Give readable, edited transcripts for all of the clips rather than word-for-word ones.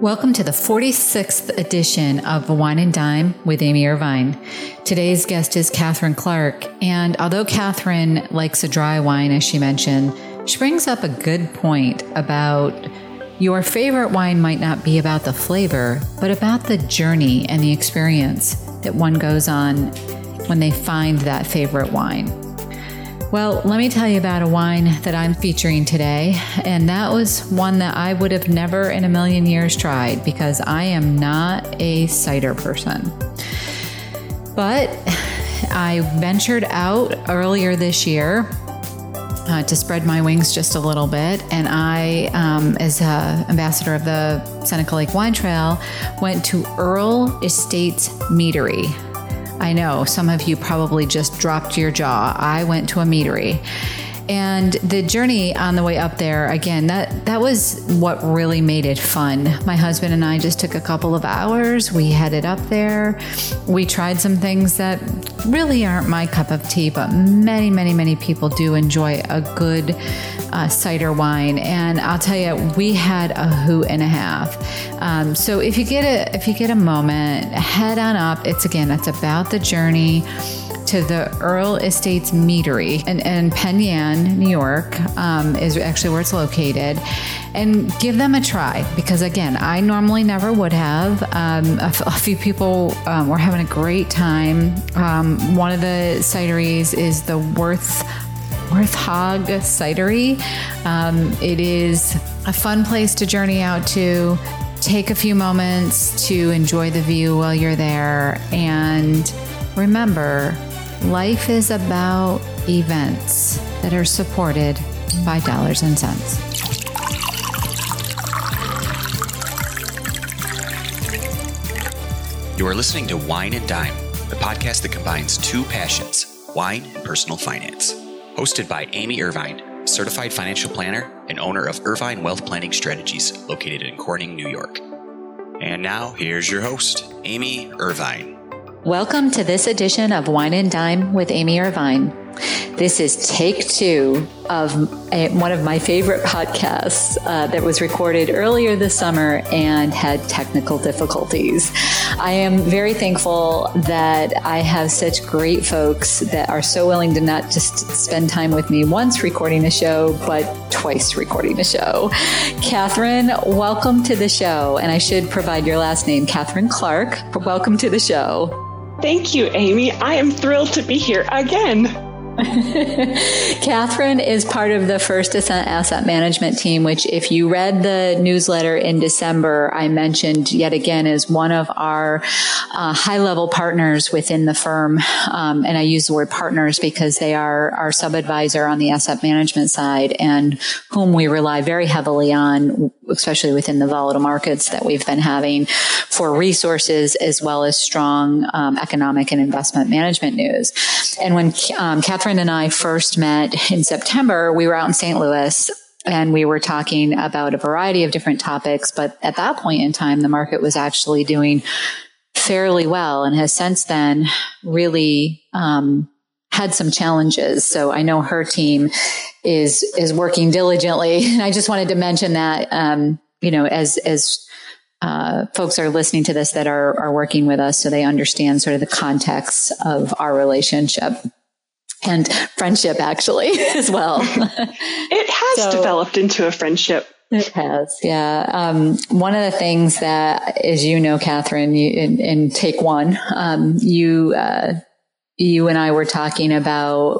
Welcome to the 46th edition of Wine and Dime with Amy Irvine. Today's guest is Catherine Clark, and although Catherine likes a dry wine, as she mentioned, she brings up a good point about your favorite wine might not be about the flavor, but about the journey and the experience that one goes on when they find that favorite wine. Well, let me tell you about a wine that I'm featuring today, and that was one that I would have never in a million years tried because I am not a cider person. But I ventured out earlier this year to spread my wings just a little bit, and I, as ambassador of the Seneca Lake Wine Trail, went to Earl Estates Meadery. I know some of you probably just dropped your jaw. I went to a meadery. And the journey on the way up there, again, that was what really made it fun. My husband and I just took a couple of hours. We headed up there. We tried some things that really aren't my cup of tea, but many, many, many people do enjoy a good cider wine. And I'll tell you, we had a hoot and a half. So if you get a moment, head on up. It's about the journey to the Earl Estates Meadery in Penn Yan, New York, is actually where it's located, and give them a try because, again, I normally never would have. A few people were having a great time. One of the cideries is the Worth Hog Cidery. It is a fun place to journey out to. Take a few moments to enjoy the view while you're there, and remember, life is about events that are supported by dollars and cents. You are listening to Wine and Dime, the podcast that combines two passions, wine and personal finance. Hosted by Amy Irvine, certified financial planner and owner of Irvine Wealth Planning Strategies, located in Corning, New York. And now, here's your host, Amy Irvine. Welcome to this edition of Wine and Dime with Amy Irvine. This is take two of one of my favorite podcasts that was recorded earlier this summer and had technical difficulties. I am very thankful that I have such great folks that are so willing to not just spend time with me once recording a show, but twice recording a show. Catherine, welcome to the show. And I should provide your last name, Catherine Clark. Welcome to the show. Thank you, Amy. I am thrilled to be here again. Catherine is part of the First Ascent Asset Management team, which if you read the newsletter in December, I mentioned yet again is one of our high-level partners within the firm. And I use the word partners because they are our sub-advisor on the asset management side and whom we rely very heavily on, especially within the volatile markets that we've been having for resources as well as strong economic and investment management news. And when Catherine and I first met in September, we were out in St. Louis and we were talking about a variety of different topics. But at that point in time, the market was actually doing fairly well and has since then really had some challenges. So I know her team is working diligently. And I just wanted to mention that, as folks are listening to this that are working with us so they understand sort of the context of our relationship. And friendship, actually, as well. It has developed into a friendship. It has, yeah. One of the things that, as you know, Catherine, in take one, you and I were talking about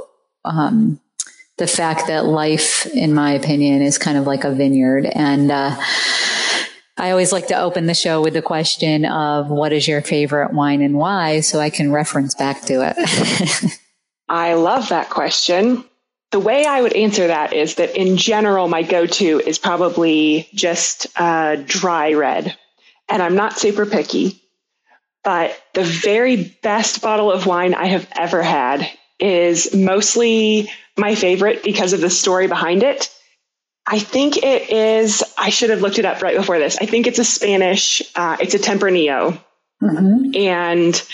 the fact that life, in my opinion, is kind of like a vineyard. And I always like to open the show with the question of what is your favorite wine and why, so I can reference back to it. I love that question. The way I would answer that is that in general, my go-to is probably just dry red. And I'm not super picky, but the very best bottle of wine I have ever had is mostly my favorite because of the story behind it. I think it is, I should have looked it up right before this. I think it's a Spanish, it's a Tempranillo. Mm-hmm. And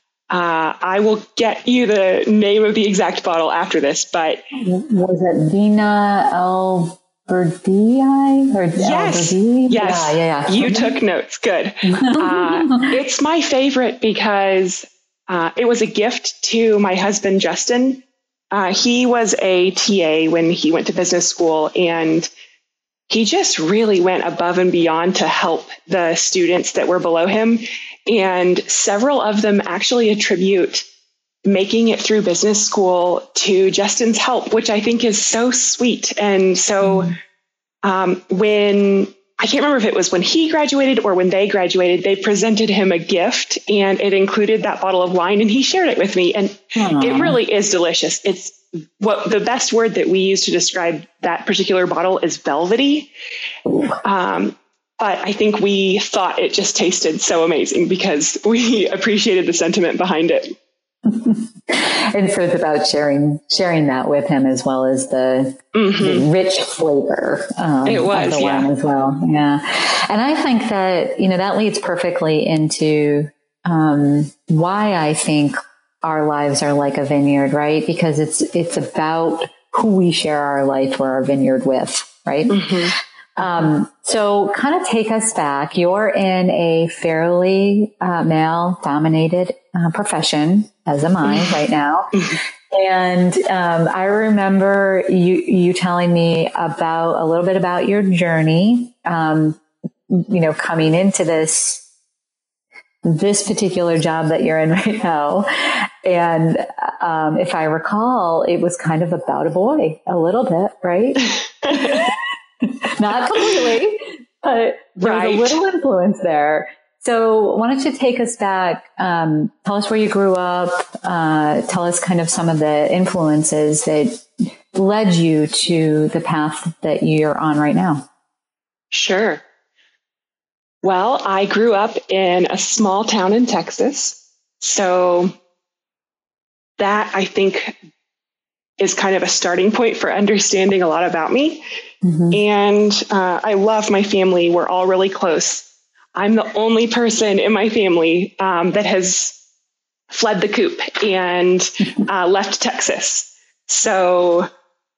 I will get you the name of the exact bottle after this, but was it Vina El Verdii? Yes. Verdii? Yes. Yeah. You took notes. Good. It's my favorite because it was a gift to my husband, Justin. He was a TA when he went to business school, and he just really went above and beyond to help the students that were below him. And several of them actually attribute making it through business school to Justin's help, which I think is so sweet. And so when I can't remember if it was when he graduated or when they graduated, they presented him a gift, and it included that bottle of wine, and he shared it with me. And it really is delicious. It's what the best word that we use to describe that particular bottle is velvety. But I think we thought it just tasted so amazing because we appreciated the sentiment behind it. And so it's about sharing that with him, as well as the rich flavor it was, of the wine as well. Yeah. And I think that, that leads perfectly into why I think our lives are like a vineyard, right? Because it's about who we share our life or our vineyard with, right? So kind of take us back. You're in a fairly male-dominated profession, as am I right now. And I remember you telling me a little bit about your journey, coming into this particular job that you're in right now. And if I recall, it was kind of about a boy, a little bit, right? Not completely, but there was a little influence there. So why don't you take us back, tell us where you grew up, tell us kind of some of the influences that led you to the path that you're on right now. Sure. Well, I grew up in a small town in Texas. So that, I think, is kind of a starting point for understanding a lot about me. And I love my family. We're all really close. I'm the only person in my family that has fled the coop and left Texas. So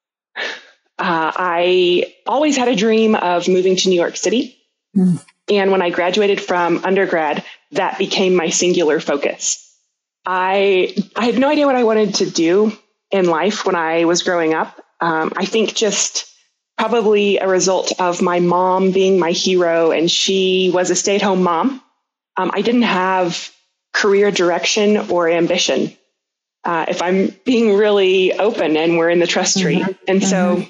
I always had a dream of moving to New York City. And when I graduated from undergrad, that became my singular focus. I had no idea what I wanted to do in life when I was growing up. I think just probably a result of my mom being my hero, and she was a stay-at-home mom. I didn't have career direction or ambition, if I'm being really open, and we're in the trust tree. And so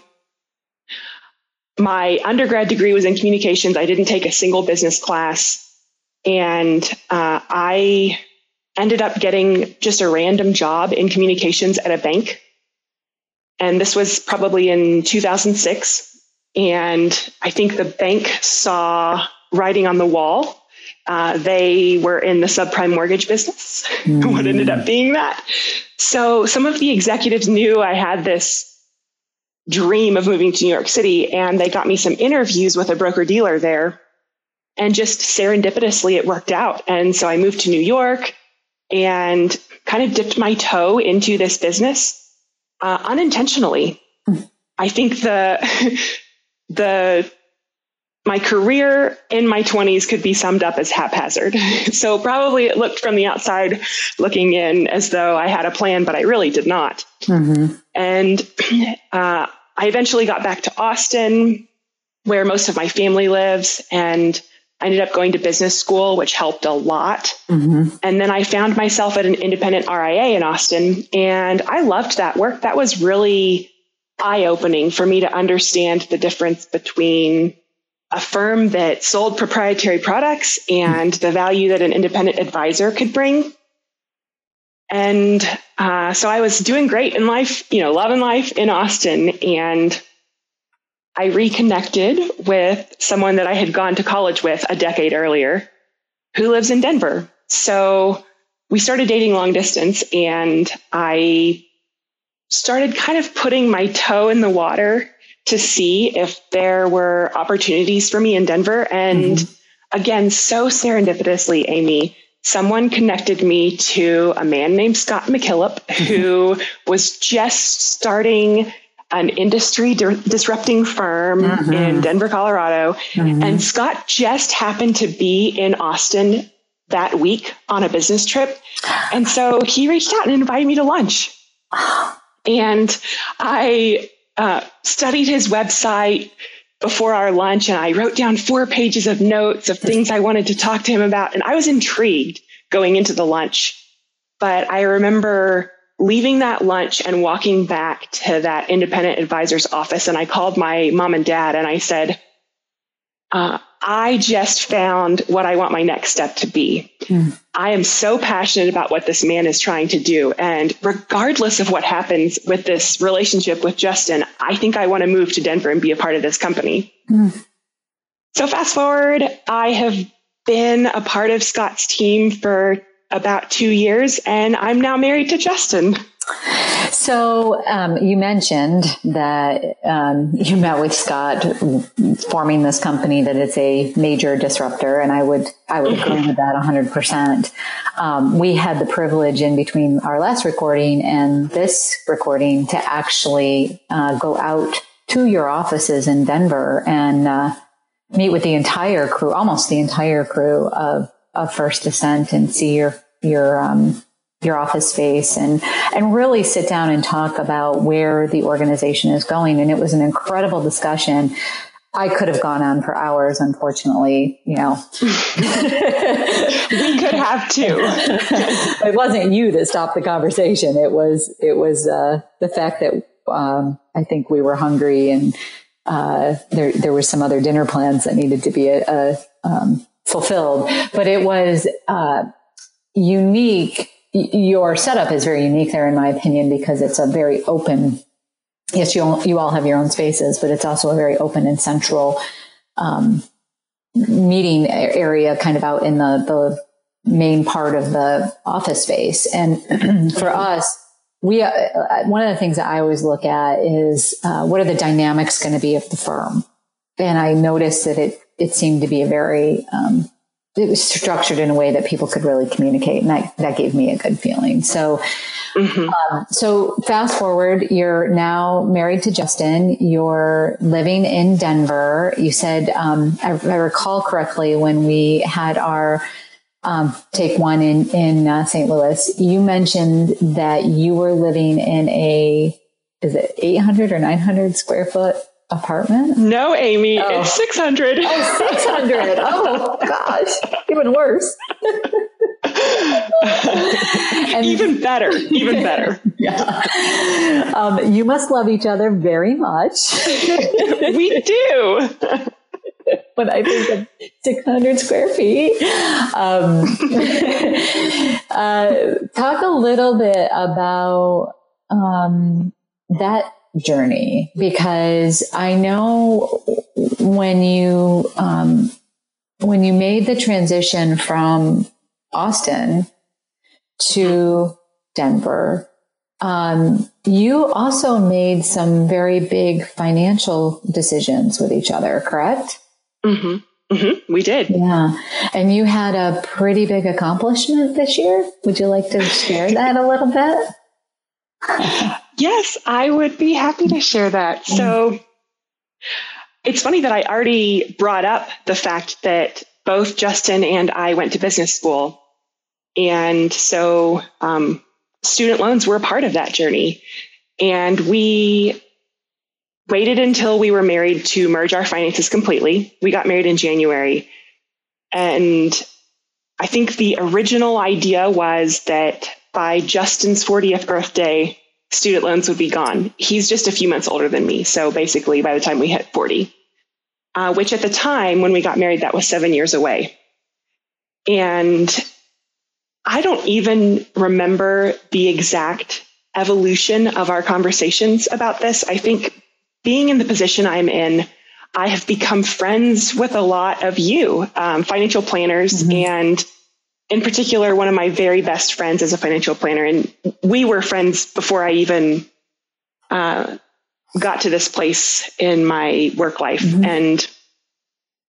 my undergrad degree was in communications. I didn't take a single business class. And I ended up getting just a random job in communications at a bank. And this was probably in 2006. And I think the bank saw writing on the wall. They were in the subprime mortgage business, what ended up being that. So some of the executives knew I had this dream of moving to New York City, and they got me some interviews with a broker dealer there. And just serendipitously, it worked out. And so I moved to New York and kind of dipped my toe into this business unintentionally. I think my career in my 20s could be summed up as haphazard. So probably it looked from the outside looking in as though I had a plan, but I really did not. And I eventually got back to Austin, where most of my family lives, and I ended up going to business school, which helped a lot. And then I found myself at an independent RIA in Austin, and I loved that work. That was really eye-opening for me to understand the difference between a firm that sold proprietary products and the value that an independent advisor could bring. And so I was doing great in life, loving life in Austin. And I reconnected with someone that I had gone to college with a decade earlier who lives in Denver. So we started dating long distance, and I started kind of putting my toe in the water to see if there were opportunities for me in Denver. And again, so serendipitously, Amy, someone connected me to a man named Scott McKillop, who was just starting an industry disrupting firm in Denver, Colorado. And Scott just happened to be in Austin that week on a business trip. And so he reached out and invited me to lunch. And I studied his website before our lunch, and I wrote down 4 pages of notes of things I wanted to talk to him about. And I was intrigued going into the lunch. But I remember leaving that lunch and walking back to that independent advisor's office. And I called my mom and dad and I said, I just found what I want my next step to be. I am so passionate about what this man is trying to do. And regardless of what happens with this relationship with Justin, I think I want to move to Denver and be a part of this company. So fast forward, I have been a part of Scott's team for about 2 years, and I'm now married to Justin. So you mentioned that you met with Scott forming this company, that it's a major disruptor, and I would agree with that 100%. We had the privilege in between our last recording and this recording to actually go out to your offices in Denver and meet with the entire crew, almost the entire crew of First Ascent, and see your office space and really sit down and talk about where the organization is going. And it was an incredible discussion. I could have gone on for hours, unfortunately, We could have too. It wasn't you that stopped the conversation. It was the fact that I think we were hungry, and there were some other dinner plans that needed to be fulfilled. But it was unique. Your setup is very unique there, in my opinion, because it's a very open. Yes, you all have your own spaces, but it's also a very open and central meeting area, kind of out in the main part of the office space. And for us, one of the things that I always look at is what are the dynamics going to be of the firm. And I noticed that it seemed to be a very it was structured in a way that people could really communicate. And that gave me a good feeling. So, so fast forward, you're now married to Justin. You're living in Denver. You said, I recall correctly, when we had our take one in St. Louis, you mentioned that you were living in is it 800 or 900 square foot apartment? No, Amy, it's 600. Oh, 600. Oh, gosh. Even worse. And, even better. Yeah. You must love each other very much. We do. When I think of 600 square feet. Talk a little bit about that journey, because I know when you made the transition from Austin to Denver, you also made some very big financial decisions with each other, correct? We did. Yeah. And you had a pretty big accomplishment this year. Would you like to share that a little bit? Yes, I would be happy to share that. So it's funny that I already brought up the fact that both Justin and I went to business school. And so student loans were a part of that journey. And we waited until we were married to merge our finances completely. We got married in January. And I think the original idea was that by Justin's 40th birthday, student loans would be gone. He's just a few months older than me. So basically, by the time we hit 40, which at the time when we got married, that was 7 years away. And I don't even remember the exact evolution of our conversations about this. I think being in the position I'm in, I have become friends with a lot of you, financial planners, and in particular, one of my very best friends is a financial planner. And we were friends before I even got to this place in my work life. And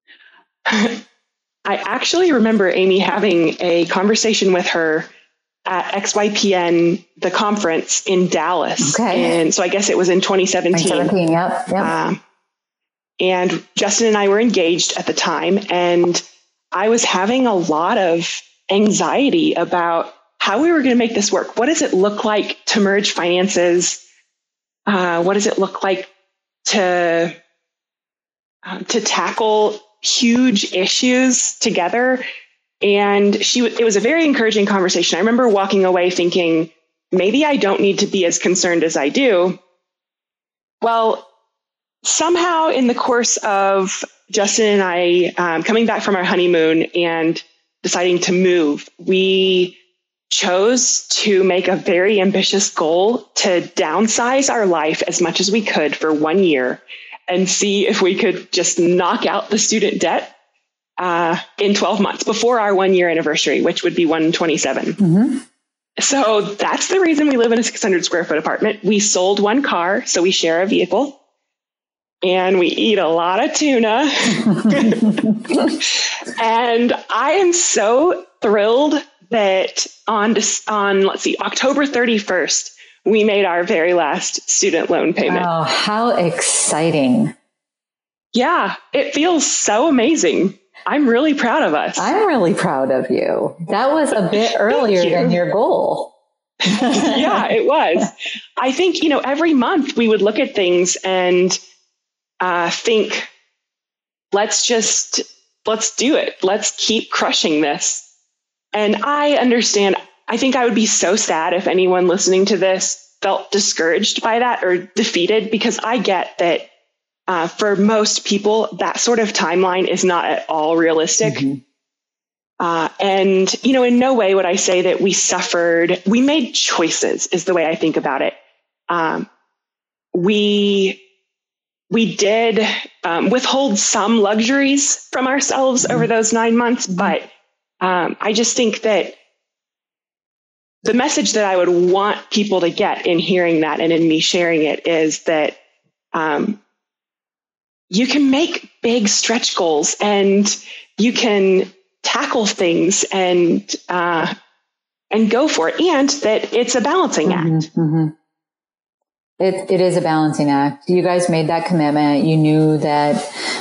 I actually remember Amy having a conversation with her at XYPN, the conference in Dallas. Okay. And so I guess it was in 2017. 2017, yep. And Justin and I were engaged at the time, and I was having a lot of anxiety about how we were going to make this work. What does it look like to merge finances? What does it look like to tackle huge issues together? And it was a very encouraging conversation. I remember walking away thinking, maybe I don't need to be as concerned as I do. Well, somehow in the course of Justin and I coming back from our honeymoon and deciding to move, we chose to make a very ambitious goal to downsize our life as much as we could for 1 year and see if we could just knock out the student debt in 12 months before our 1 year anniversary, which would be 1/27. Mm-hmm. So that's the reason we live in a 600 square foot apartment. We sold one car, so we share a vehicle. And we eat a lot of tuna. And I am so thrilled that on October 31st, we made our very last student loan payment. Oh, how exciting. Yeah, it feels so amazing. I'm really proud of us. I'm really proud of you. That was a bit earlier than your goal. Yeah, it was. I think, every month we would look at things and think, let's do it. Let's keep crushing this. And I understand, I think I would be so sad if anyone listening to this felt discouraged by that or defeated, because I get that for most people, that sort of timeline is not at all realistic. Mm-hmm. And, in no way would I say that we suffered. We made choices is the way I think about it. We did withhold some luxuries from ourselves over those 9 months, but I just think that the message that I would want people to get in hearing that and in me sharing it is that you can make big stretch goals and you can tackle things and go for it, and that it's a balancing act. Mm-hmm. It is a balancing act. You guys made that commitment. You knew that,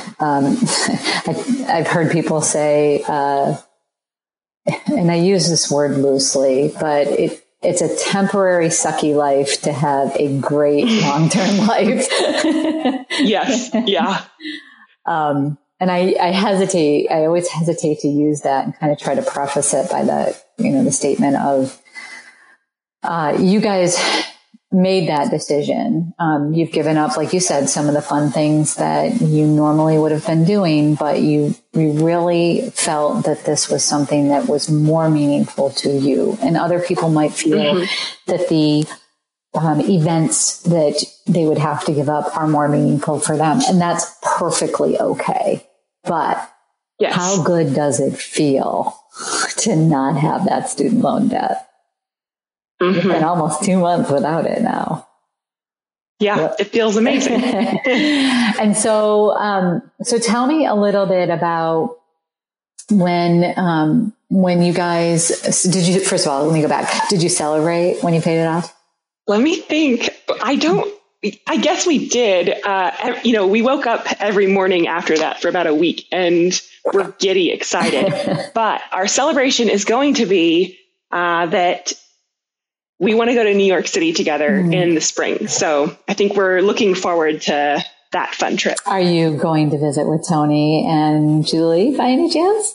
I've heard people say, and I use this word loosely, but it's a temporary sucky life to have a great long-term life. Yes. Yeah. And I always hesitate to use that and kind of try to preface it by the statement of, you guys made that decision. You've given up, like you said, some of the fun things that you normally would have been doing, but you really felt that this was something that was more meaningful to you. And other people might feel that the events that they would have to give up are more meaningful for them. And that's perfectly okay. But yes, how good does it feel to not have that student loan debt? It's been almost 2 months without it now. Yeah, yep. It feels amazing. And so tell me a little bit about when you guys, first of all, let me go back. Did you celebrate when you paid it off? Let me think. I guess we did. We woke up every morning after that for about a week and we're giddy excited. But our celebration is going to be that we want to go to New York City together in the spring. So I think we're looking forward to that fun trip. Are you going to visit with Tony and Julie by any chance?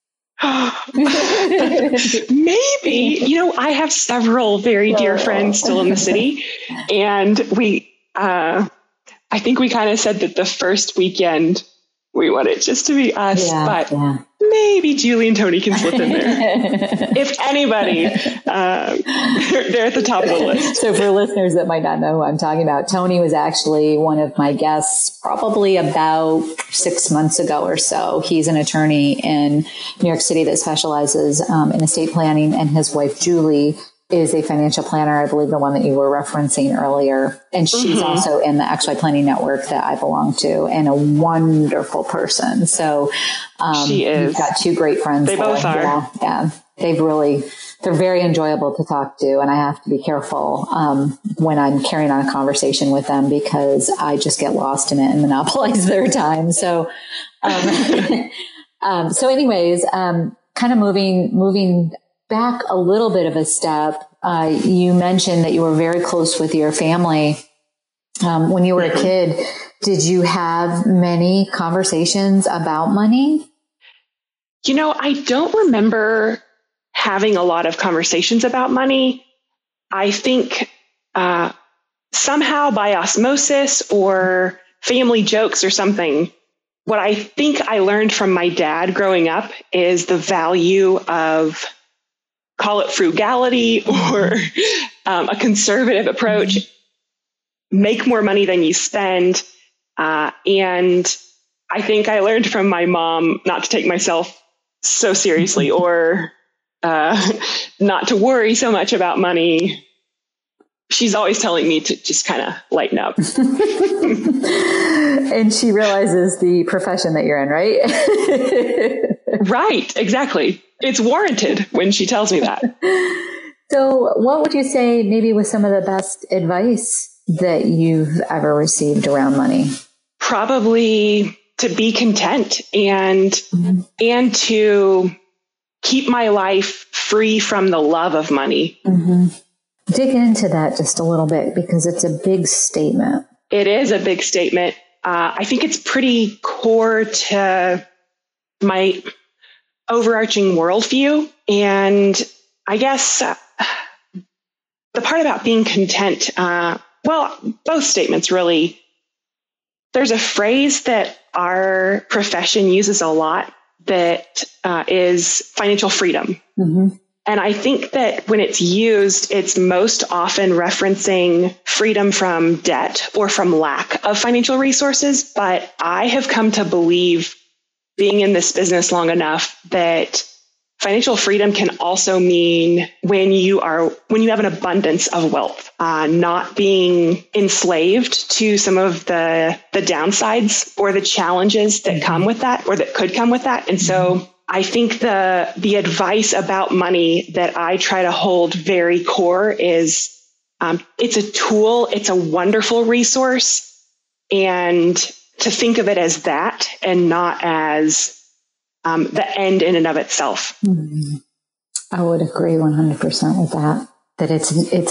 Maybe. I have several very dear friends still in the city. And I think we kind of said that the first weekend we want it just to be us, but maybe Julie and Tony can slip in there. If anybody, they're at the top of the list. So for listeners that might not know who I'm talking about, Tony was actually one of my guests probably about 6 months ago or so. He's an attorney in New York City that specializes in estate planning, and his wife, Julie, is a financial planner, I believe the one that you were referencing earlier. And she's also in the XY Planning Network that I belong to, and a wonderful person. So she is. You've got two great friends. They both are. Yeah. they're very enjoyable to talk to. And I have to be careful when I'm carrying on a conversation with them because I just get lost in it and monopolize their time. So, anyways, kind of moving back a little bit of a step, you mentioned that you were very close with your family. When you were a kid, did you have many conversations about money? I don't remember having a lot of conversations about money. I think somehow by osmosis or family jokes or something, what I think I learned from my dad growing up is the value of, call it frugality or a conservative approach. Make more money than you spend. And I think I learned from my mom not to take myself so seriously or not to worry so much about money. She's always telling me to just kind of lighten up. And she realizes the profession that you're in, right? Right, exactly. It's warranted when she tells me that. So what would you say maybe was some of the best advice that you've ever received around money? Probably to be content and to keep my life free from the love of money. Mm-hmm. Dig into that just a little bit because it's a big statement. It is a big statement. I think it's pretty core to my overarching worldview. And I guess the part about being content, both statements really. There's a phrase that our profession uses a lot that is financial freedom. Mm-hmm. And I think that when it's used, it's most often referencing freedom from debt or from lack of financial resources. But I have come to believe, being in this business long enough, that financial freedom can also mean when you have an abundance of wealth, not being enslaved to some of the downsides or the challenges that come with that or that could come with that. And so I think the advice about money that I try to hold very core is it's a tool. It's a wonderful resource. And to think of it as that and not as the end in and of itself. Mm-hmm. I would agree 100% with that. That it's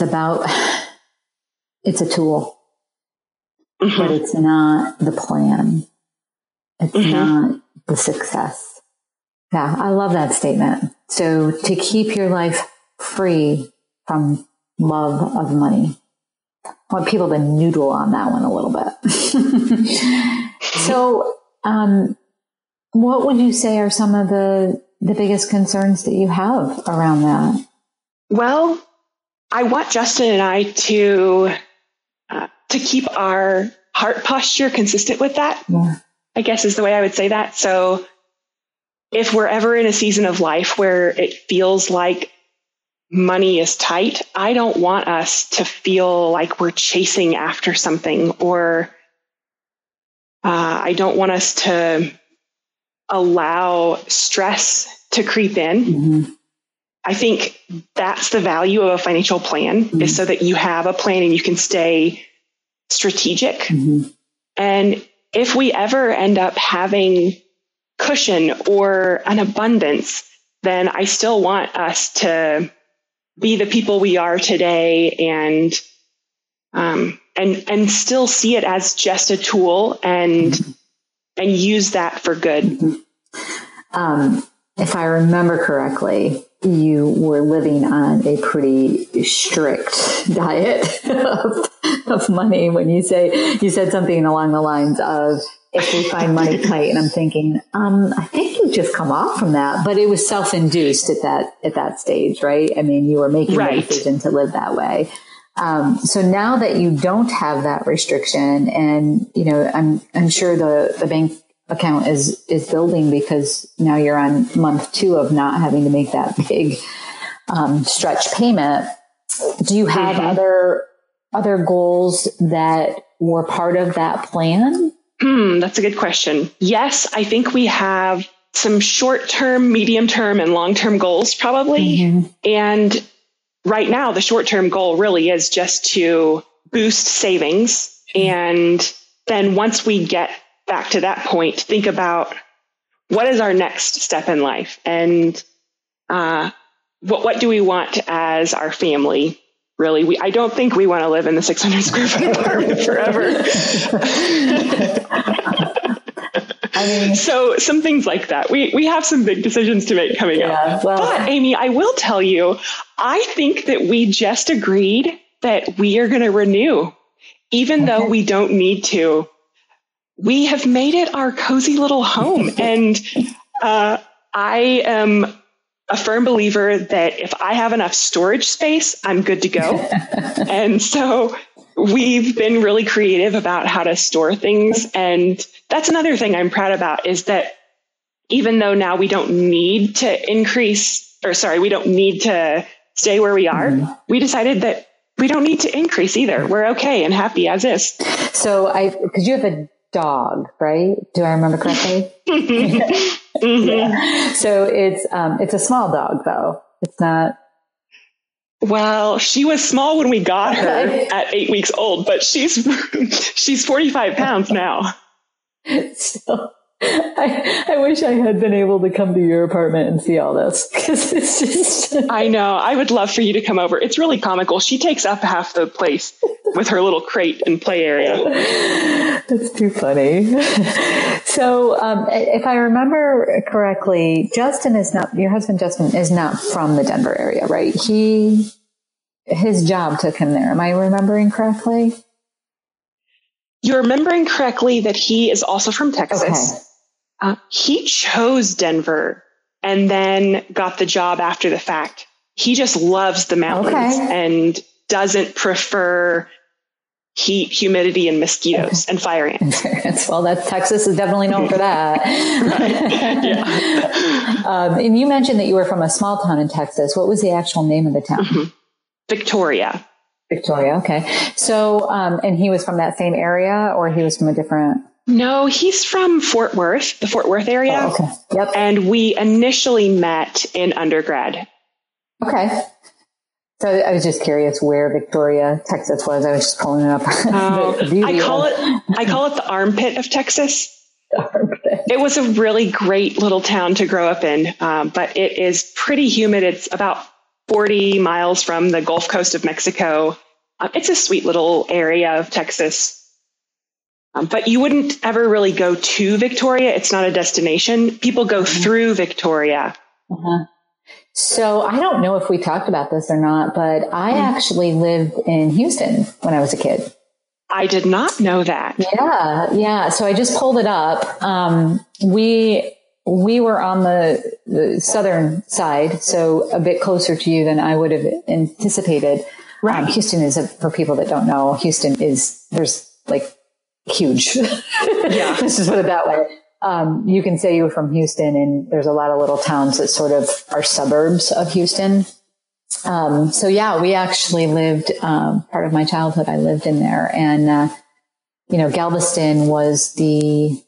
a tool, mm-hmm. but it's not the plan. It's mm-hmm. not the success. Yeah, I love that statement. So to keep your life free from love of money. I want people to noodle on that one a little bit. So, what would you say are some of the biggest concerns that you have around that? Well, I want Justin and I to keep our heart posture consistent with that, yeah. I guess is the way I would say that. So if we're ever in a season of life where it feels like money is tight, I don't want us to feel like we're chasing after something, or I don't want us to allow stress to creep in. Mm-hmm. I think that's the value of a financial plan, mm-hmm. is so that you have a plan and you can stay strategic. Mm-hmm. And if we ever end up having cushion or an abundance, then I still want us to be the people we are today and still see it as just a tool and use that for good. Mm-hmm. If I remember correctly, you were living on a pretty strict diet of money when you said something along the lines of, if we find money tight, and I'm thinking, I think you just come off from that, but it was self-induced at that stage, right? I mean, you were making the decision to live that way. So now that you don't have that restriction, and I'm sure the bank account is building because now you're on month 2 of not having to make that big stretch payment. Do you have mm-hmm. other goals that were part of that plan? That's a good question. Yes, I think we have some short-term, medium-term, and long-term goals probably. Mm-hmm. And right now, the short-term goal really is just to boost savings. And then once we get back to that point, think about what is our next step in life, and what do we want as our family? Really, I don't think we want to live in the 600 square foot apartment forever. So some things like that. We have some big decisions to make coming up. Well, but Amy, I will tell you, I think that we just agreed that we are going to renew, even though we don't need to. We have made it our cozy little home. And I am a firm believer that if I have enough storage space, I'm good to go. And so we've been really creative about how to store things. And that's another thing I'm proud about, is that even though now we don't need to we don't need to stay where we are, we decided that we don't need to increase either. We're okay and happy as is. So because you have a dog, right? Do I remember correctly? Mm-hmm. Yeah. So it's a small dog though. It's not. Well, she was small when we got her at 8 weeks old, but she's 45 pounds now. So I wish I had been able to come to your apartment and see all this, because it's just. I know. I would love for you to come over. It's really comical. She takes up half the place with her little crate and play area. That's too funny. So, if I remember correctly, your husband Justin is not from the Denver area, right? His job took him there. Am I remembering correctly? You're remembering correctly that he is also from Texas. Okay. He chose Denver and then got the job after the fact. He just loves the mountains and doesn't prefer heat, humidity, and mosquitoes and fire ants. Well, Texas is definitely known for that. Yeah. And you mentioned that you were from a small town in Texas. What was the actual name of the town? Mm-hmm. Victoria. Okay. So, and he was from that same area, or he was from a different? No, he's from Fort Worth, the Fort Worth area. Oh, okay. Yep. And we initially met in undergrad. Okay. So I was just curious where Victoria, Texas was. I was just pulling it up. I call it the armpit of Texas. It was a really great little town to grow up in, but it is pretty humid. It's about 40 miles from the Gulf Coast of Mexico. It's a sweet little area of Texas. But you wouldn't ever really go to Victoria. It's not a destination. People go through Victoria. Uh-huh. So I don't know if we talked about this or not, but I actually lived in Houston when I was a kid. I did not know that. Yeah. So I just pulled it up. We were on the southern side, so a bit closer to you than I would have anticipated. Right. Houston is, for people that don't know, there's like huge. Yeah. Let's just put it that way. You can say you were from Houston, and there's a lot of little towns that sort of are suburbs of Houston. So yeah, we actually lived, part of my childhood, I lived in there. And, Galveston was the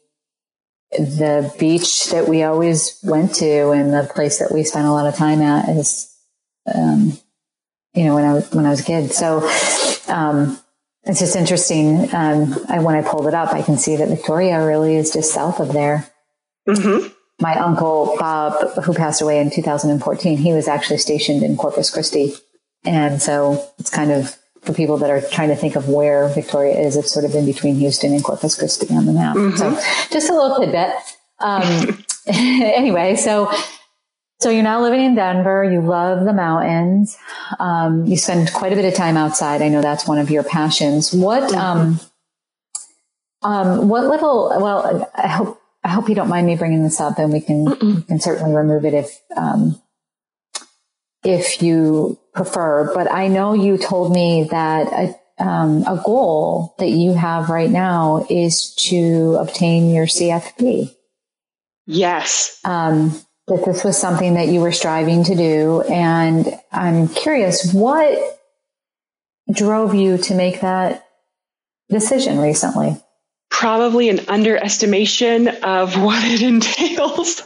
beach that we always went to, and the place that we spent a lot of time at is, when I was a kid. So, it's just interesting. When I pulled it up, I can see that Victoria really is just south of there. Mm-hmm. My uncle, Bob, who passed away in 2014, he was actually stationed in Corpus Christi. And so it's kind of, for people that are trying to think of where Victoria is, it's sort of in between Houston and Corpus Christi on the map. Mm-hmm. So just a little tidbit. Anyway, so you're now living in Denver. You love the mountains. You spend quite a bit of time outside. I know that's one of your passions. I hope you don't mind me bringing this up, and we can certainly remove it if you prefer. But I know you told me that a goal that you have right now is to obtain your CFP. Yes. That this was something that you were striving to do. And I'm curious, what drove you to make that decision recently? probably an underestimation of what it entails.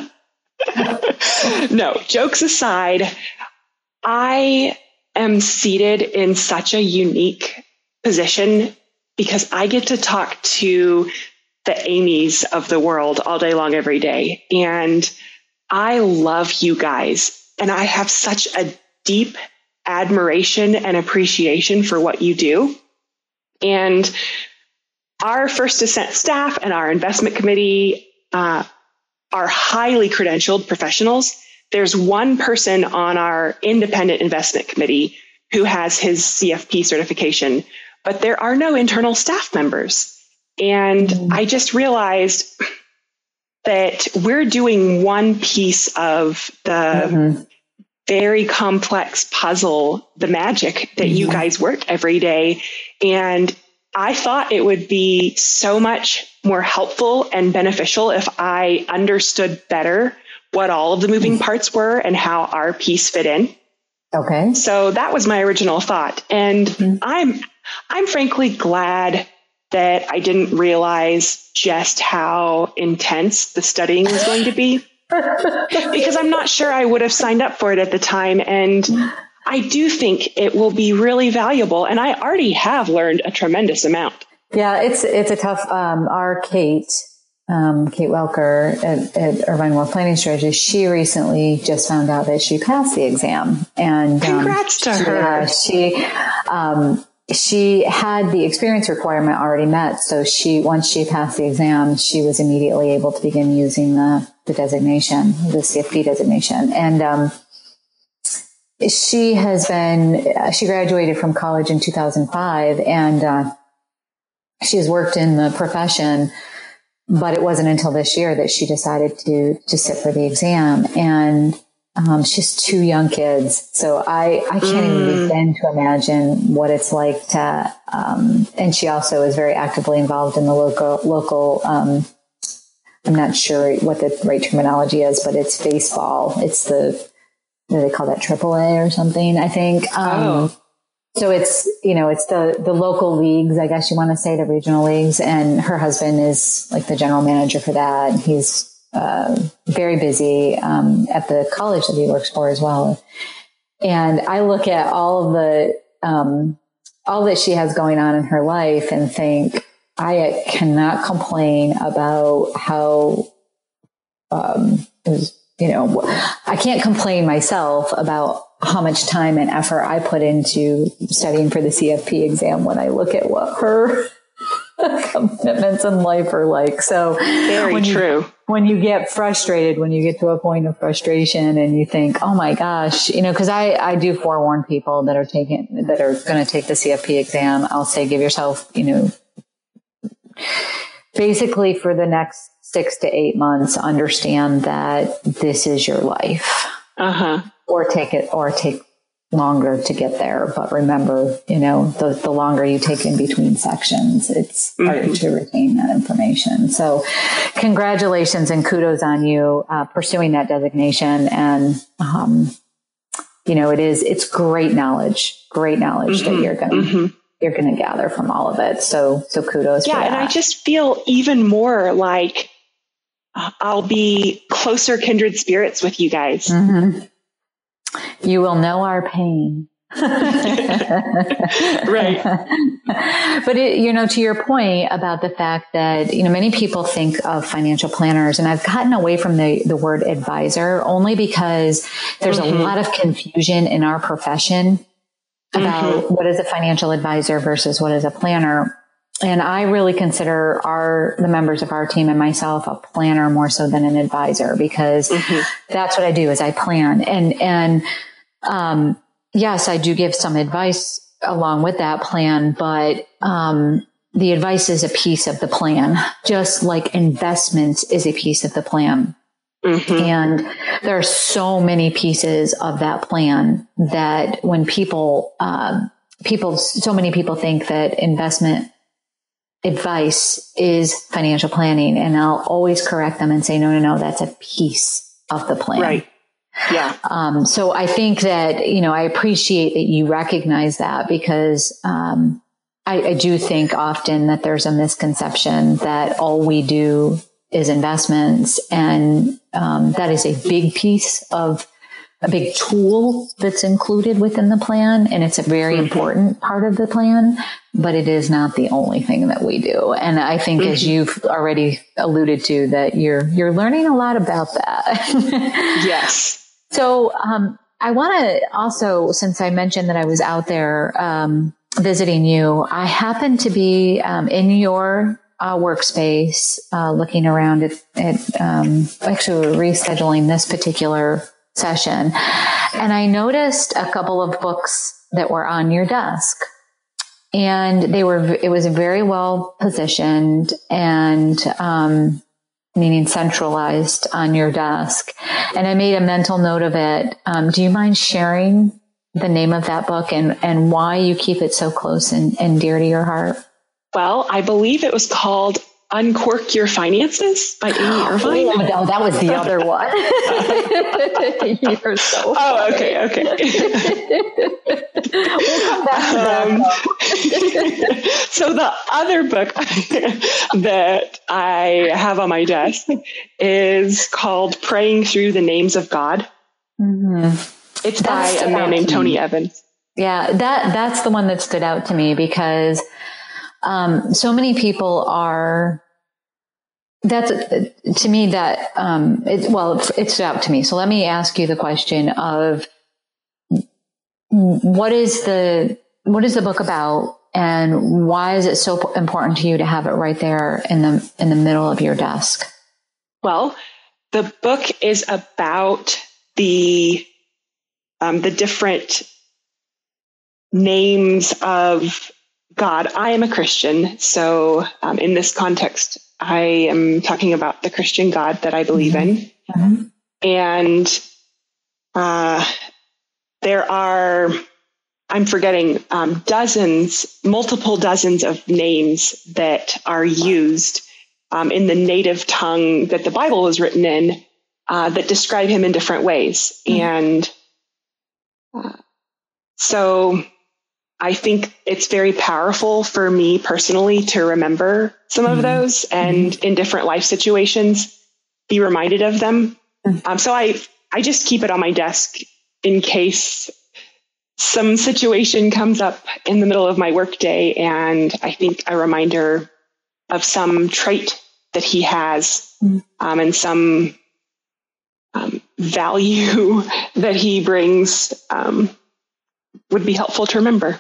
No, jokes aside, I am seated in such a unique position because I get to talk to the Amy's of the world all day long, every day. And I love you guys. And I have such a deep admiration and appreciation for what you do. And our First Ascent staff and our investment committee are highly credentialed professionals. There's one person on our independent investment committee who has his CFP certification, but there are no internal staff members. And I just realized that we're doing one piece of the very complex puzzle, the magic that you guys work every day. And I thought it would be so much more helpful and beneficial if I understood better what all of the moving parts were and how our piece fit in. Okay. So that was my original thought. And I'm frankly glad that I didn't realize just how intense the studying was going to be, because I'm not sure I would have signed up for it at the time. And I do think it will be really valuable. And I already have learned a tremendous amount. Yeah, it's a tough, our Kate Welker at Irvine Wealth Planning Strategies, she recently just found out that she passed the exam. And congrats to her. She had the experience requirement already met. So once she passed the exam, she was immediately able to begin using the designation, the CFP designation. And, she graduated from college in 2005 and, she has worked in the profession, but it wasn't until this year that she decided to sit for the exam. And, she has 2 young kids. So I can't even begin to imagine what it's like to, and she also is very actively involved in the local, I'm not sure what the right terminology is, but it's baseball. It's what do they call that? AAA or something, I think. So it's, it's the local leagues, I guess you want to say, the regional leagues. And her husband is like the general manager for that. He's very busy at the college that he works for as well. And I look at all of all that she has going on in her life and think, I cannot complain about how, I can't complain myself about how much time and effort I put into studying for the CFP exam when I look at what her commitments in life are like. So very true. When you get frustrated, when you get to a point of frustration and you think, oh my gosh, cause I do forewarn people that are going to take the CFP exam. I'll say, give yourself, basically for the next 6 to 8 months, understand that this is your life. Or take longer to get there. But remember, the longer you take in between sections, it's harder to retain that information. So congratulations and kudos on you pursuing that designation. And, it's great knowledge that you're going to gather from all of it. So kudos for that. And I just feel even more like I'll be closer kindred spirits with you guys. You will know our pain. Right. But to your point about the fact that, many people think of financial planners, and I've gotten away from the word advisor only because there's a lot of confusion in our profession about what is a financial advisor versus what is a planner. And I really consider the members of our team and myself a planner more so than an advisor, because that's what I do is I plan. And yes, I do give some advice along with that plan, but the advice is a piece of the plan, just like investments is a piece of the plan. And there are so many pieces of that plan that when so many people think that investment advice is financial planning, and I'll always correct them and say, no, that's a piece of the plan. Right. Yeah. So I think that, I appreciate that you recognize that, because, I do think often that there's a misconception that all we do is investments. And that is a big piece of a big tool that's included within the plan. And it's a very important part of the plan, but it is not the only thing that we do. And I think as you've already alluded to, that you're learning a lot about that. Yes. So, I want to also, since I mentioned that I was out there, visiting you, I happened to be, in your workspace, looking around at actually rescheduling this particular session. And I noticed a couple of books that were on your desk, and it was very well positioned and, meaning centralized on your desk. And I made a mental note of it. Do you mind sharing the name of that book and why you keep it so close and dear to your heart? Well, I believe it was called Uncork Your Finances by Amy Irvine. Oh, that was the other one. You're so funny. Oh, okay. We'll come back to that. So the other book that I have on my desk is called Praying Through the Names of God. Mm-hmm. It's by a man named Tony Evans. Yeah, that's the one that stood out to me because so many people are, that's to me that, it stood out to me. So let me ask you the question of what is the book about and why is it so important to you to have it right there in the middle of your desk? Well, the book is about the different names of God. I am a Christian, so in this context, I am talking about the Christian God that I believe in. Mm-hmm. And there are, I'm forgetting, multiple dozens of names that are used in the native tongue that the Bible was written in that describe him in different ways. Mm-hmm. And so I think it's very powerful for me personally to remember some of those and in different life situations, be reminded of them. So I just keep it on my desk in case some situation comes up in the middle of my workday. And I think a reminder of some trait that he has and some value that he brings would be helpful to remember.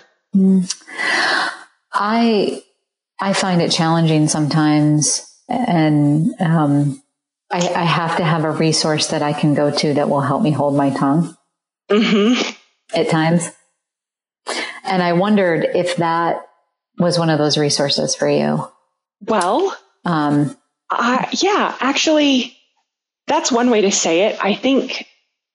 I find it challenging sometimes, and I have to have a resource that I can go to that will help me hold my tongue at times. And I wondered if that was one of those resources for you. Well, yeah, actually, that's one way to say it. I think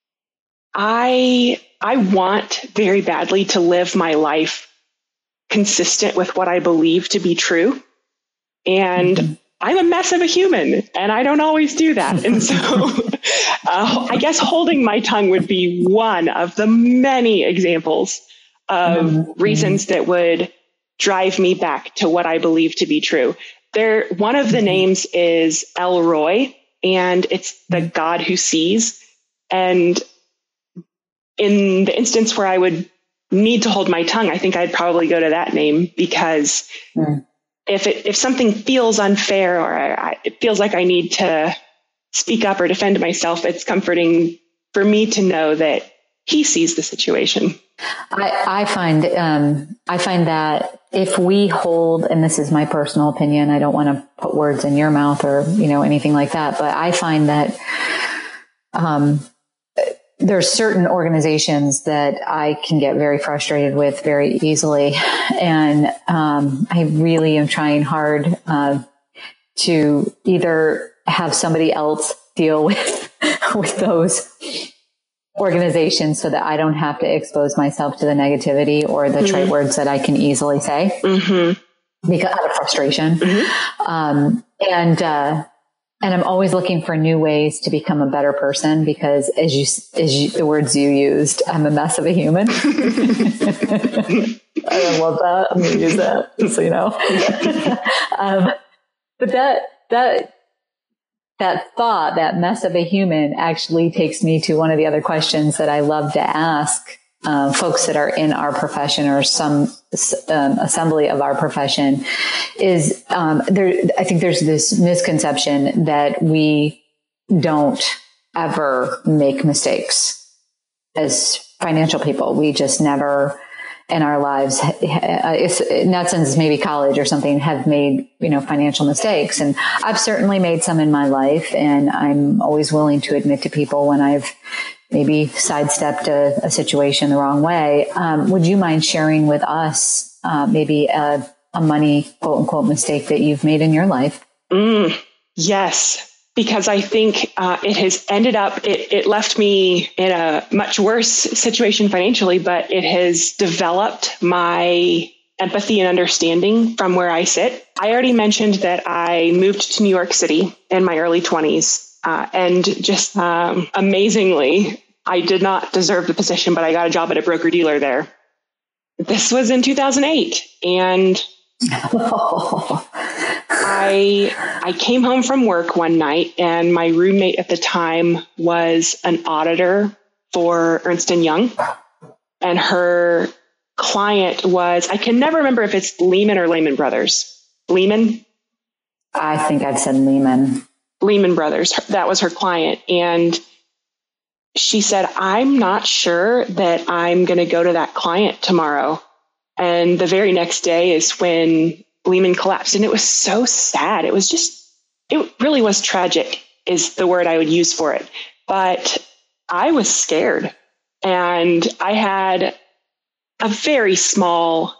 I want very badly to live my life consistent with what I believe to be true. And I'm a mess of a human, and I don't always do that. And so I guess holding my tongue would be one of the many examples of reasons that would drive me back to what I believe to be true. One of the names is El Roy, and it's the God who sees. And in the instance where I would need to hold my tongue, I think I'd probably go to that name because if something feels unfair or it feels like I need to speak up or defend myself, it's comforting for me to know that he sees the situation. I find that if we hold, and this is my personal opinion, I don't want to put words in your mouth or, anything like that, but I find that, there's certain organizations that I can get very frustrated with very easily. And, I really am trying hard, to either have somebody else deal with those organizations so that I don't have to expose myself to the negativity or the trite words that I can easily say because out of frustration. And I'm always looking for new ways to become a better person because as you, the words you used, I'm a mess of a human. I love that. I'm going to use that, just so you know. But that thought, that mess of a human, actually takes me to one of the other questions that I love to ask folks that are in our profession or some assembly of our profession. Is I think there's this misconception that we don't ever make mistakes as financial people. We just never in our lives, in that sense, maybe college or something, have made, financial mistakes. And I've certainly made some in my life, and I'm always willing to admit to people when I've maybe sidestepped a situation the wrong way. Would you mind sharing with us maybe a money, quote unquote, mistake that you've made in your life? Yes. Because I think it has ended up, it left me in a much worse situation financially, but it has developed my empathy and understanding from where I sit. I already mentioned that I moved to New York City in my early 20s. And just amazingly, I did not deserve the position, but I got a job at a broker-dealer there. This was in 2008. And I came home from work one night, and my roommate at the time was an auditor for Ernst & Young. And her client was, I can never remember if it's Lehman or Lehman Brothers. Lehman? I think I've said Lehman. Lehman Brothers. That was her client. And she said, I'm not sure that I'm going to go to that client tomorrow. And the very next day is when Lehman collapsed. And it was so sad. It really was tragic is the word I would use for it. But I was scared. And I had a very small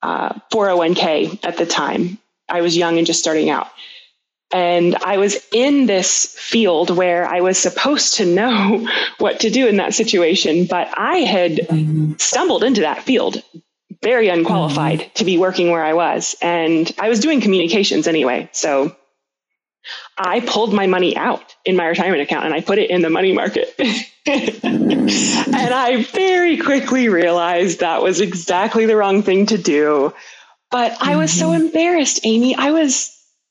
401k at the time. I was young and just starting out. And I was in this field where I was supposed to know what to do in that situation. But I had stumbled into that field very unqualified to be working where I was. And I was doing communications anyway. So I pulled my money out in my retirement account and I put it in the money market. And I very quickly realized that was exactly the wrong thing to do. But I was so embarrassed, Amy. I was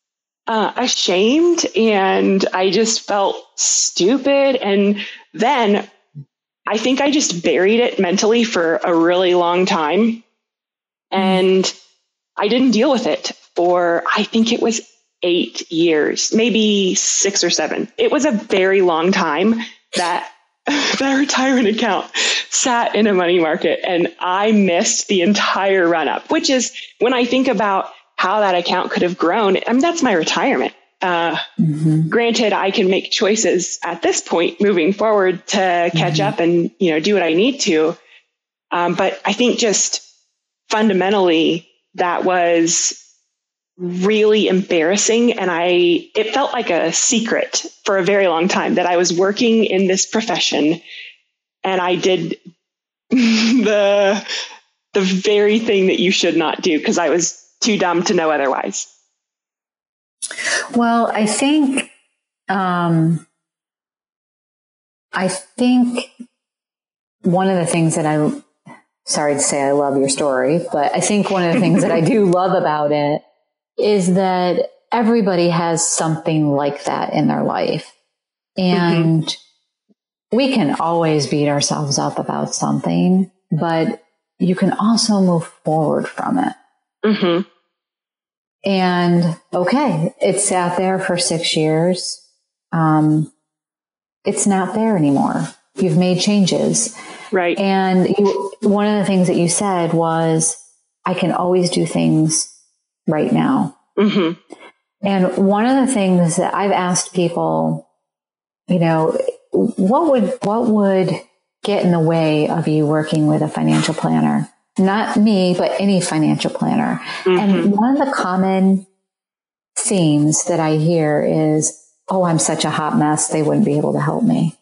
ashamed, and I just felt stupid. And then I think I just buried it mentally for a really long time. And I didn't deal with it for, I think it was 8 years, maybe 6 or 7. It was a very long time that that retirement account sat in a money market, and I missed the entire run up, which is when I think about how that account could have grown. I mean, that's my retirement. Granted, I can make choices at this point moving forward to catch up and, do what I need to. But I think just fundamentally that was really embarrassing. And it felt like a secret for a very long time that I was working in this profession and I did the very thing that you should not do because I was too dumb to know otherwise. Well, I think one of the things that sorry to say I love your story, but I think one of the things that I do love about it is that everybody has something like that in their life. And we can always beat ourselves up about something, but you can also move forward from it. And okay, it sat there for 6 years. It's not there anymore. You've made changes. Right. And one of the things that you said was, I can always do things right now. And one of the things that I've asked people, what would get in the way of you working with a financial planner? Not me, but any financial planner. And one of the common themes that I hear is, oh, I'm such a hot mess, they wouldn't be able to help me.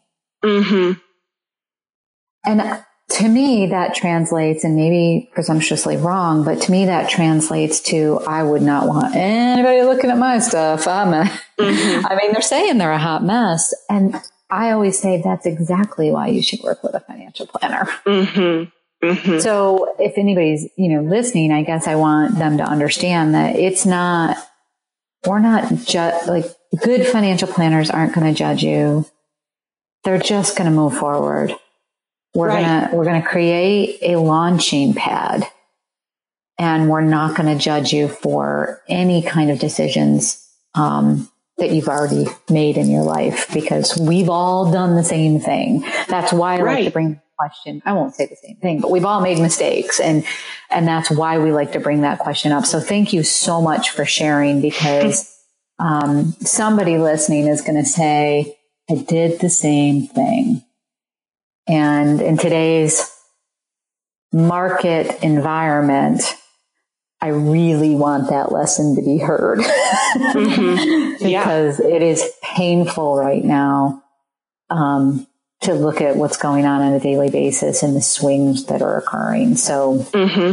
And to me, that translates, and maybe presumptuously wrong, but to me, that translates to, I would not want anybody looking at my stuff. I mean, they're saying they're a hot mess. And I always say that's exactly why you should work with a financial planner. Mm-hmm. So if anybody's, listening, I guess I want them to understand that we're not like good financial planners aren't going to judge you. They're just going to move forward. We're going to create a launching pad, and we're not going to judge you for any kind of decisions, that you've already made in your life, because we've all done the same thing. That's why I like to bring the question. I won't say the same thing, but we've all made mistakes, and that's why we like to bring that question up. So thank you so much for sharing, because somebody listening is going to say, I did the same thing. And in today's market environment, I really want that lesson to be heard. Mm-hmm. Because it is painful right now to look at what's going on a daily basis and the swings that are occurring. So,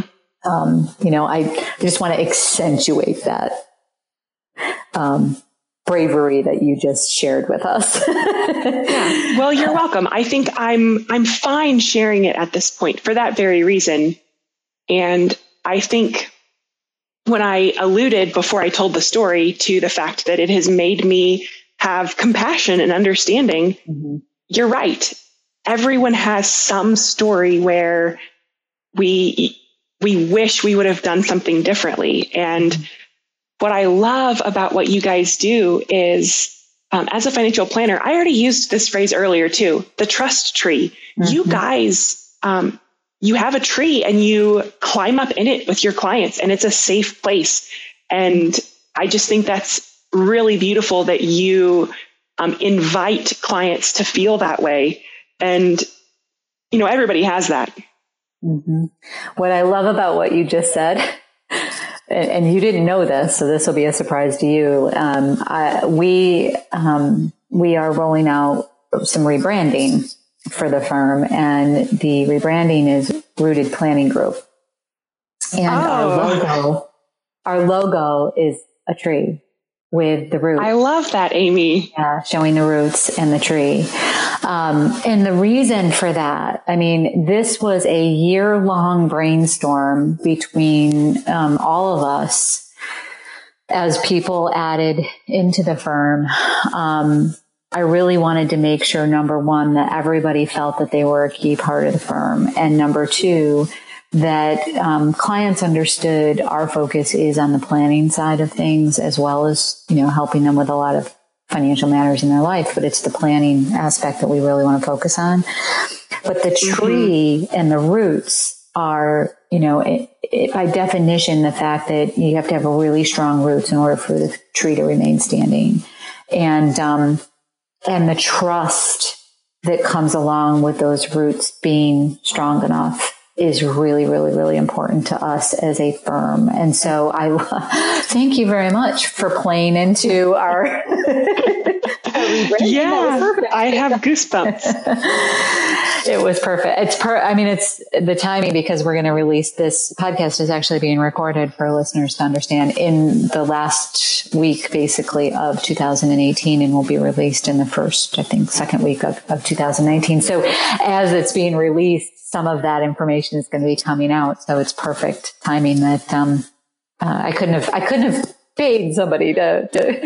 I just want to accentuate that bravery that you just shared with us. Yeah. Well, you're welcome. I think I'm fine sharing it at this point for that very reason. And I think when I alluded before I told the story to the fact that it has made me have compassion and understanding, you're right. Everyone has some story where we wish we would have done something differently. And what I love about what you guys do is, as a financial planner, I already used this phrase earlier too, the trust tree. You guys, you have a tree and you climb up in it with your clients, and it's a safe place. And I just think that's really beautiful that you invite clients to feel that way. And, everybody has that. Mm-hmm. What I love about what you just said, and you didn't know this, so this will be a surprise to you. We are rolling out some rebranding for the firm, and the rebranding is Rooted Planning Group. And our logo is a tree with the roots. I love that, Amy. Yeah, showing the roots and the tree. And the reason for that, this was a year-long brainstorm between all of us as people added into the firm. I really wanted to make sure, number one, that everybody felt that they were a key part of the firm. And number two, that clients understood our focus is on the planning side of things, as well as, helping them with a lot of financial matters in their life. But it's the planning aspect that we really want to focus on. But the tree and the roots are, by definition, the fact that you have to have a really strong roots in order for the tree to remain standing. And the trust that comes along with those roots being strong enough is really, really, really important to us as a firm. And so thank you very much for playing into our Yeah, I have goosebumps. It was perfect. It's the timing, because we're going to release this podcast is actually being recorded for listeners to understand in the last week, basically, of 2018, and will be released in the second week of 2019. So as it's being released, some of that information is going to be coming out. So it's perfect timing that, I couldn't have paid somebody to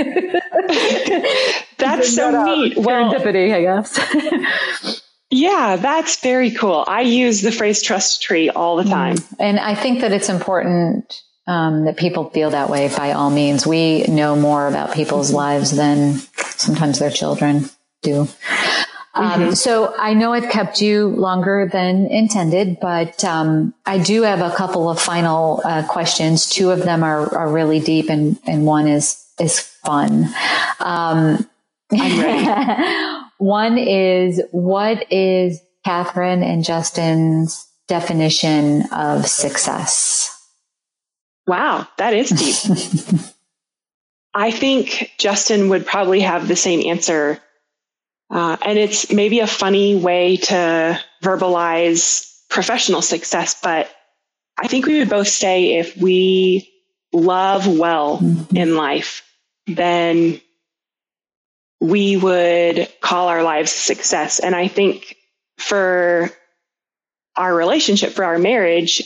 That's so neat. Well, serendipity, I guess. Yeah, that's very cool. I use the phrase trust tree all the time. And I think that it's important that people feel that way by all means. We know more about people's lives than sometimes their children do. So I know I've kept you longer than intended, but I do have a couple of final questions. Two of them are really deep, and one is fun. I'm ready. One is, what is Catherine and Justin's definition of success? Wow, that is deep. I think Justin would probably have the same answer. And it's maybe a funny way to verbalize professional success, but I think we would both say if we love well in life, then we would call our lives success. And I think for our relationship, for our marriage,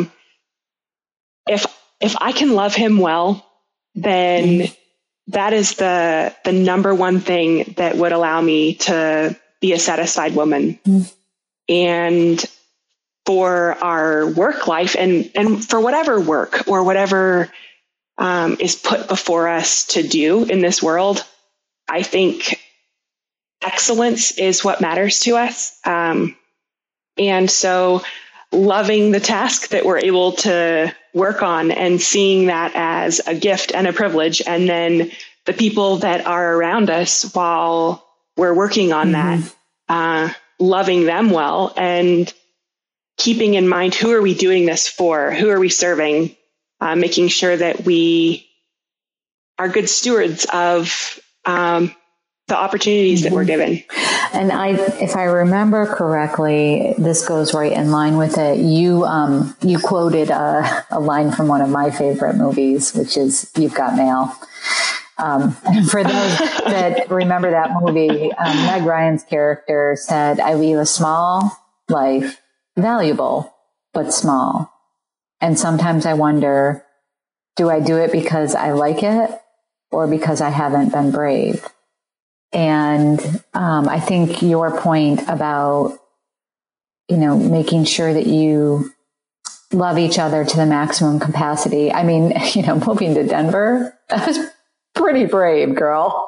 if I can love him well, then that is the number one thing that would allow me to be a satisfied woman. And for our work life and for whatever work or whatever is put before us to do in this world, I think excellence is what matters to us. And so loving the task that we're able to work on and seeing that as a gift and a privilege, and then the people that are around us while we're working on that, loving them well and keeping in mind, who are we doing this for? Who are we serving? Making sure that we are good stewards of the opportunities that we're given. And if I remember correctly, this goes right in line with it. You quoted a line from one of my favorite movies, which is You've Got Mail. And for those that remember that movie, Meg Ryan's character said, "I leave a small life, valuable, but small. And sometimes I wonder, do I do it because I like it or because I haven't been brave?" And I think your point about, making sure that you love each other to the maximum capacity. I mean, moving to Denver, that was pretty brave, girl.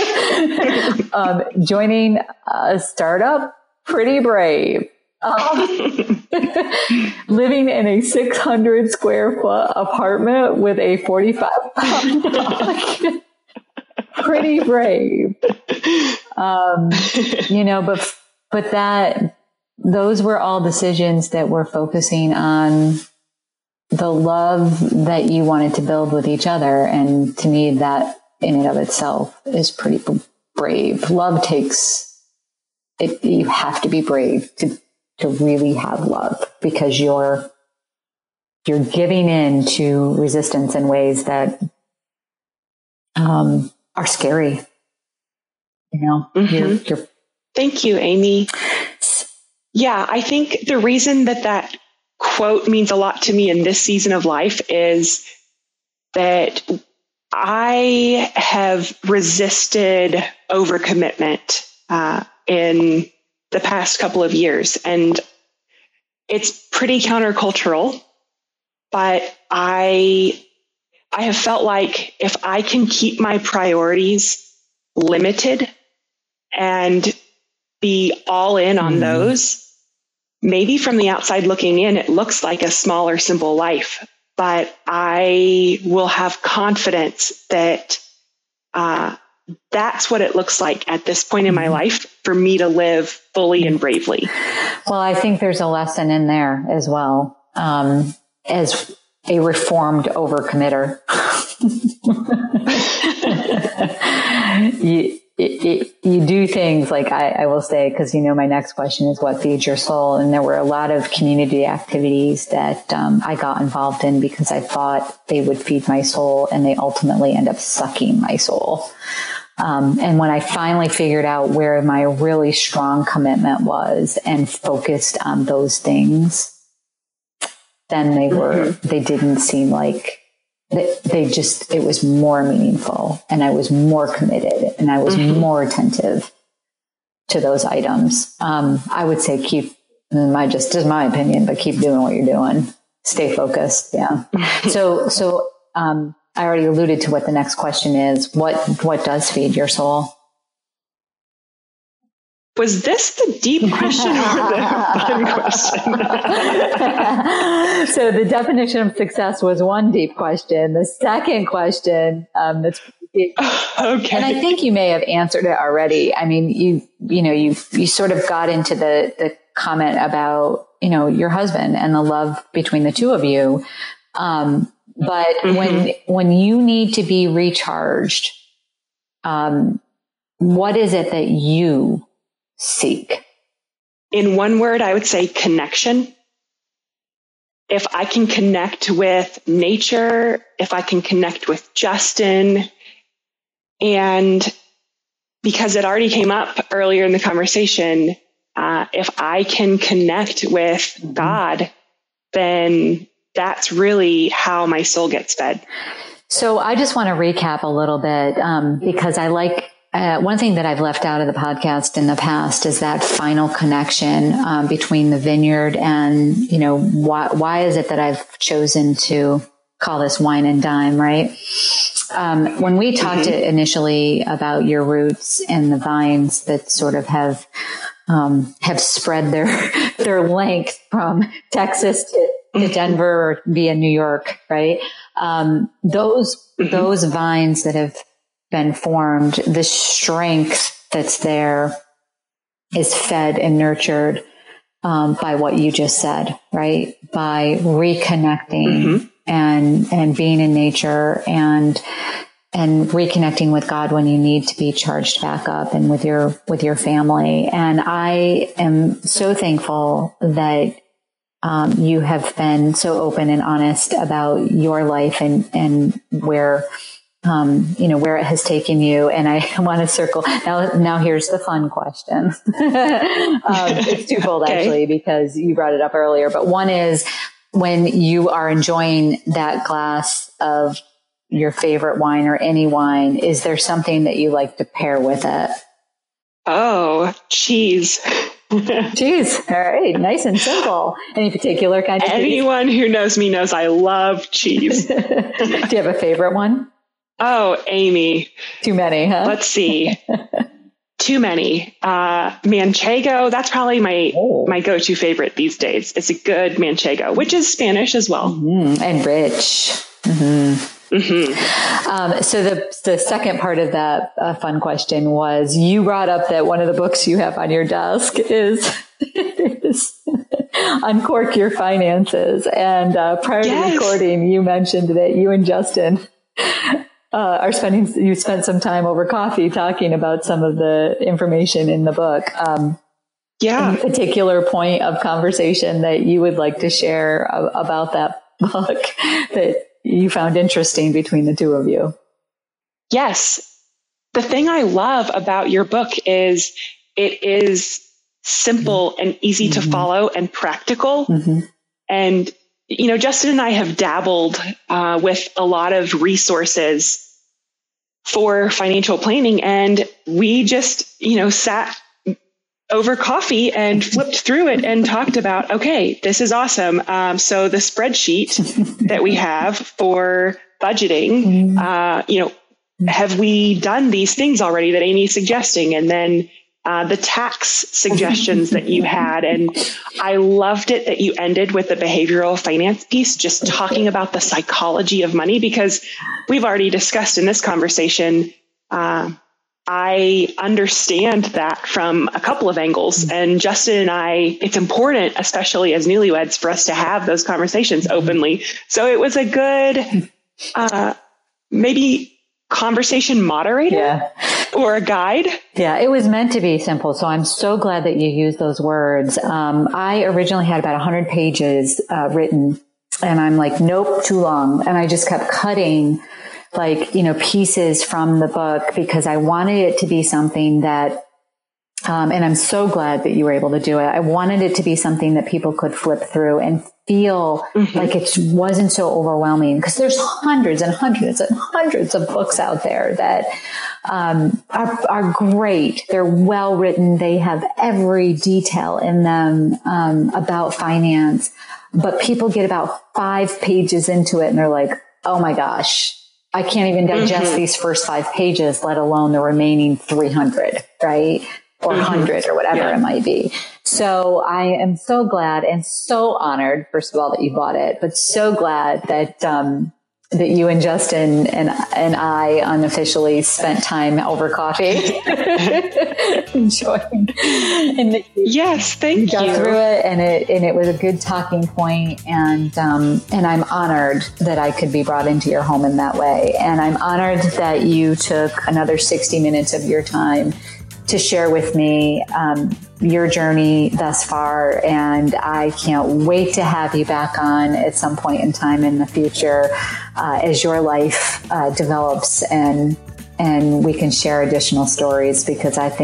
Joining a startup, pretty brave. Living in a 600 square foot apartment with a 45-pound dog. Pretty brave. But those were all decisions that were focusing on the love that you wanted to build with each other. And to me, that in and of itself is pretty brave. Love takes it. You have to be brave to really have love, because you're giving in to resistance in ways that, are scary. Thank you, Amy. Yeah, I think the reason that quote means a lot to me in this season of life is that I have resisted overcommitment in the past couple of years. And it's pretty countercultural, but I have felt like if I can keep my priorities limited and be all in on those, maybe from the outside looking in, it looks like a smaller, simple life, but I will have confidence that that's what it looks like at this point in my life for me to live fully and bravely. Well, I think there's a lesson in there as well. As a reformed overcommitter, you do things like I will say, because my next question is what feeds your soul, and there were a lot of community activities that I got involved in because I thought they would feed my soul, and they ultimately end up sucking my soul. And when I finally figured out where my really strong commitment was and focused on those things, then they didn't seem like it was more meaningful, and I was more committed, and I was more attentive to those items. I would say just my opinion, but keep doing what you're doing. Stay focused. Yeah. So I already alluded to what the next question is. What does feed your soul? Was this the deep question or the fun question? So the definition of success was one deep question. The second question, that's deep. Okay. And I think you may have answered it already. I mean, you sort of got into the comment about, your husband and the love between the two of you. But when you need to be recharged, what is it that you seek? In one word, I would say connection. If I can connect with nature, if I can connect with Justin, and because it already came up earlier in the conversation, if I can connect with God, then that's really how my soul gets fed. So I just want to recap a little bit because I like one thing that I've left out of the podcast in the past is that final connection between the vineyard and, you know, why is it that I've chosen to call this Wine and Dime, right? When we talked initially about your roots and the vines that sort of have spread their length from Texas to Denver or via New York, right? Those vines that have been formed, the strength that's there is fed and nurtured by what you just said, right? By reconnecting and being in nature and reconnecting with God when you need to be charged back up and with your family. And I am so thankful that you have been so open and honest about your life and where, where it has taken you. And I want to circle now here's the fun question. It's twofold actually, because you brought it up earlier, but one is when you are enjoying that glass of your favorite wine or any wine, is there something that you like to pair with it? Oh, cheese. Cheese. All right. Nice and simple. Any particular kind of cheese? Anyone who knows me knows I love cheese. Do you have a favorite one? Oh, Amy. Too many, huh? Let's see. Too many. Manchego. That's probably my go-to favorite these days. It's a good Manchego, which is Spanish as well. And rich. So the second part of that fun question was you brought up that one of the books you have on your desk is Uncork Your Finances. And prior to recording, you mentioned that you and Justin you spent some time over coffee talking about some of the information in the book. Any particular point of conversation that you would like to share about that book that you found interesting between the two of you? Yes. The thing I love about your book is it is simple and easy to follow and practical. And, Justin and I have dabbled with a lot of resources for financial planning. And we just, sat over coffee and flipped through it and talked about, okay, this is awesome. So the spreadsheet that we have for budgeting, have we done these things already that Amy's suggesting? And then the tax suggestions that you had. And I loved it that you ended with the behavioral finance piece, just talking about the psychology of money, because we've already discussed in this conversation, I understand that from a couple of angles. And Justin and I, it's important, especially as newlyweds, for us to have those conversations openly. So it was a good, maybe conversation moderator or a guide. Yeah, it was meant to be simple. So I'm so glad that you used those words. I originally had about 100 pages written, and I'm like, nope, too long. And I just kept cutting pieces from the book because I wanted it to be something that, and I'm so glad that you were able to do it. I wanted it to be something that people could flip through and feel like it wasn't so overwhelming, because there's hundreds and hundreds and hundreds of books out there that are great. They're well written. They have every detail in them about finance, but people get about 5 pages into it and they're like, oh my gosh, I can't even digest these first 5 pages, let alone the remaining 300, right? Or 100 or whatever it might be. So I am so glad and so honored, first of all, that you bought it, but so glad that, that you and Justin and I unofficially spent time over coffee enjoying. And yes, thank you. Got through it, and it was a good talking point, and I'm honored that I could be brought into your home in that way, and I'm honored that you took another 60 minutes of your time to share with me your journey thus far. And I can't wait to have you back on at some point in time in the future as your life develops and we can share additional stories, because I think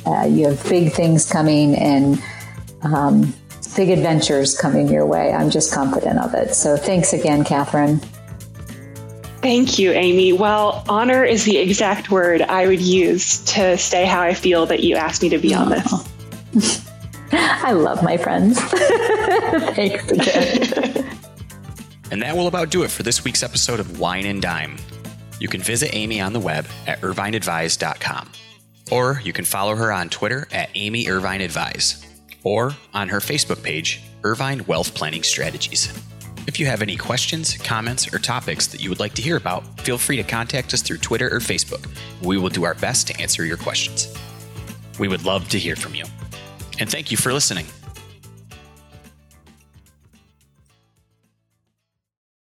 You have big things coming and big adventures coming your way. I'm just confident of it. So thanks again, Catherine. Thank you, Amy. Well, honor is the exact word I would use to say how I feel that you asked me to be on this. I love my friends. Thanks again. And that will about do it for this week's episode of Wine and Dime. You can visit Amy on the web at irvineadvise.com. Or you can follow her on Twitter at Amy Irvine Advise. Or on her Facebook page, Irvine Wealth Planning Strategies. If you have any questions, comments, or topics that you would like to hear about, feel free to contact us through Twitter or Facebook. We will do our best to answer your questions. We would love to hear from you. And thank you for listening.